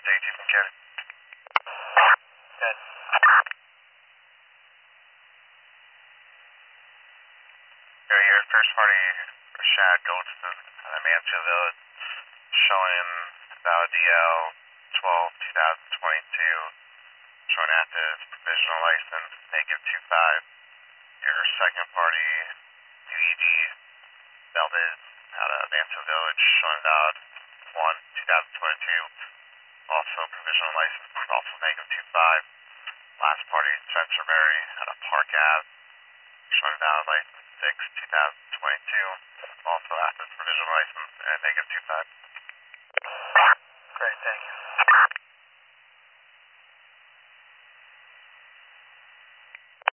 update you can get. Good. Your first party, Rashad Goldston, Mansfield Village, showing valid DL 12-2022, showing active provisional license, -25. Your second party, UED, Belted, out of Mansfield Village, showing valid 1-2022, also provisional license, also -25. Last party, Spencer Berry, out of Park Ave, showing valid license 6-2022, also active provisional license, and -25. Great, thank you.